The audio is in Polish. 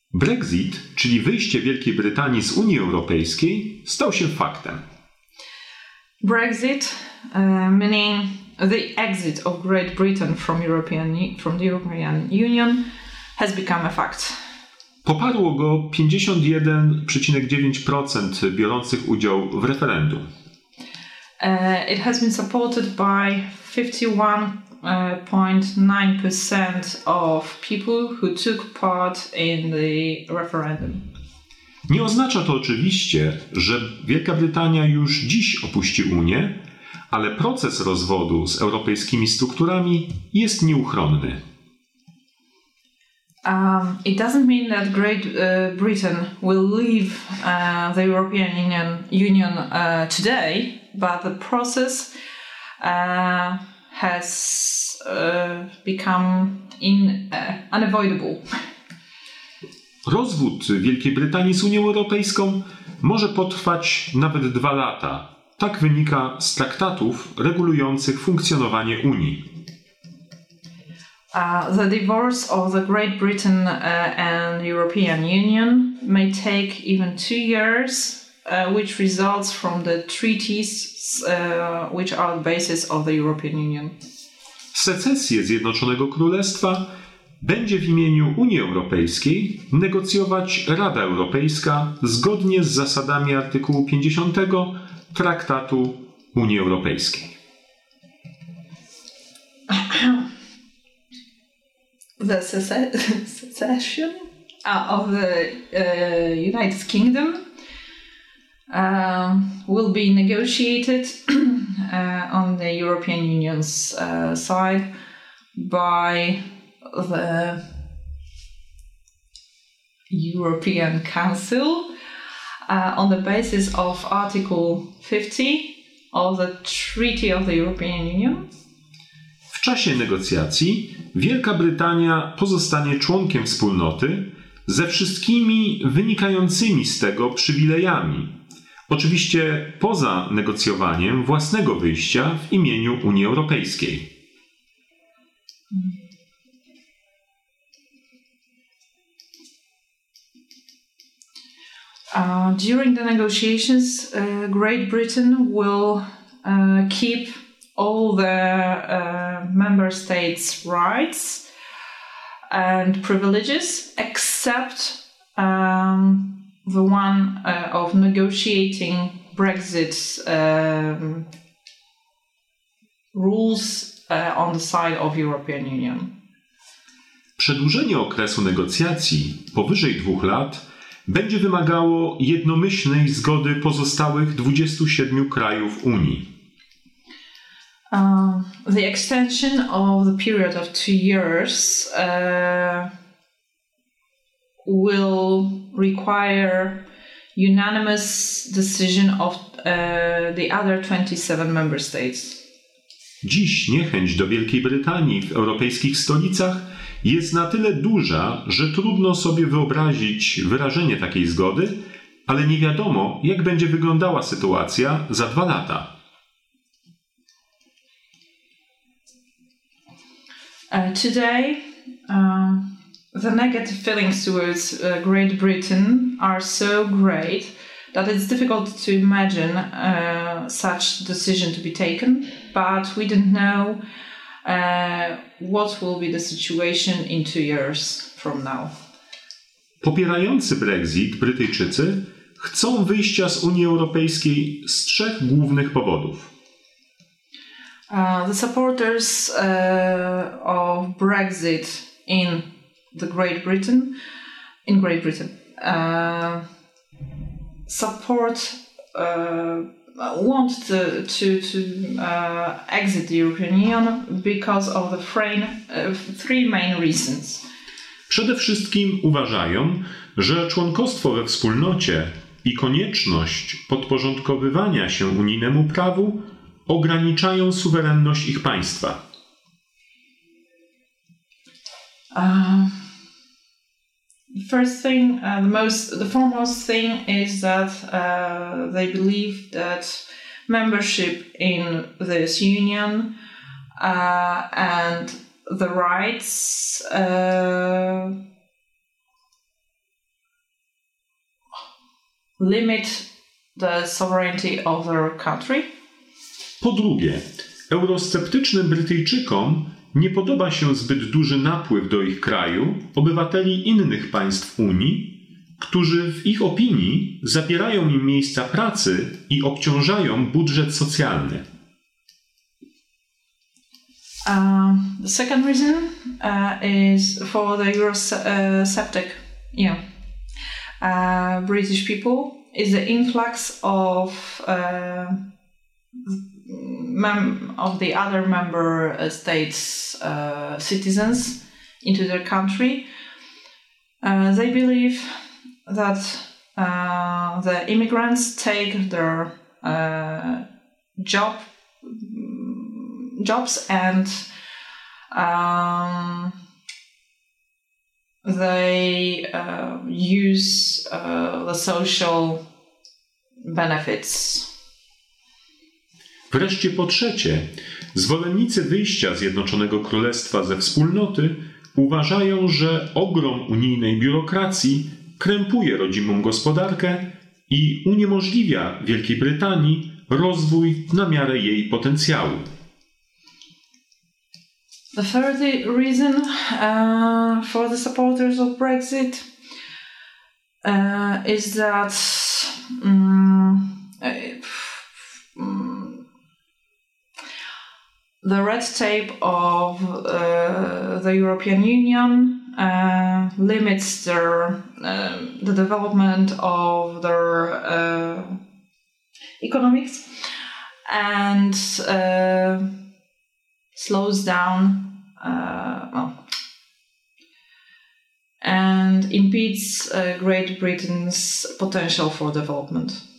Brexit, czyli wyjście Wielkiej Brytanii z Unii Europejskiej, stał się faktem. Brexit, meaning the exit of Great Britain from the European Union, has become a fact. Poparło go 51,9% biorących udział w referendum. It has been supported by 51.9% of people who took part in the referendum. Nie oznacza to oczywiście, że Wielka Brytania już dziś opuści Unię, ale proces rozwodu z europejskimi strukturami jest nieuchronny. It doesn't mean that Great Britain will leave the European Union today, but the process has become unavoidable. Rozwód Wielkiej Brytanii z Unią Europejską może potrwać nawet 2 lata. Tak wynika z traktatów regulujących funkcjonowanie Unii. The divorce of the Great Britain and European Union may take even 2 years, which results from the treaties which are the basis of the European Union. Secesję Zjednoczonego Królestwa będzie w imieniu Unii Europejskiej negocjować Rada Europejska zgodnie z zasadami artykułu 50 Traktatu Unii Europejskiej. The secession of the United Kingdom will be negotiated on the European Union's side by the European Council on the basis of Article 50 of the Treaty of the European Union. W czasie negocjacji Wielka Brytania pozostanie członkiem wspólnoty ze wszystkimi wynikającymi z tego przywilejami. Oczywiście poza negocjowaniem własnego wyjścia w imieniu Unii Europejskiej. During the negotiations, Great Britain will keep all the member states' rights and privileges, except the one of negotiating Brexit rules on the side of European Union. Przedłużenie okresu negocjacji powyżej 2 lat będzie wymagało jednomyślnej zgody pozostałych 27 krajów Unii. The extension of the period of 2 years will require unanimous decision of the other 27 member states. Dziś niechęć do Wielkiej Brytanii w europejskich stolicach jest na tyle duża, że trudno sobie wyobrazić wyrażenie takiej zgody, ale nie wiadomo, jak będzie wyglądała sytuacja za 2 lata. Today, the negative feelings towards Great Britain are so great that it's difficult to imagine such decision to be taken, but we don't know what will be the situation in 2 years from now. Popierający Brexit Brytyjczycy chcą wyjścia z Unii Europejskiej z 3 głównych powodów. The supporters of Brexit in Great Britain want to exit the European Union because of the 3 main reasons. Przede wszystkim uważają, że członkostwo we wspólnocie i konieczność podporządkowywania się unijnemu prawu ograniczają suwerenność ich państwa. The foremost thing is that they believe that membership in this union and the rights limit the sovereignty of their country. Po drugie, eurosceptycznym Brytyjczykom nie podoba się zbyt duży napływ do ich kraju obywateli innych państw Unii, którzy w ich opinii zabierają im miejsca pracy i obciążają budżet socjalny. The second reason is for the Eurosceptic British people is the influx of the other member states' citizens into their country. They believe that the immigrants take their jobs and they use the social benefits. Wreszcie po trzecie, zwolennicy wyjścia Zjednoczonego Królestwa ze wspólnoty uważają, że ogrom unijnej biurokracji krępuje rodzimą gospodarkę i uniemożliwia Wielkiej Brytanii rozwój na miarę jej potencjału. The third reason for the supporters of Brexit is that the red tape of the European Union limits the development of their economics and slows down and impedes Great Britain's potential for development.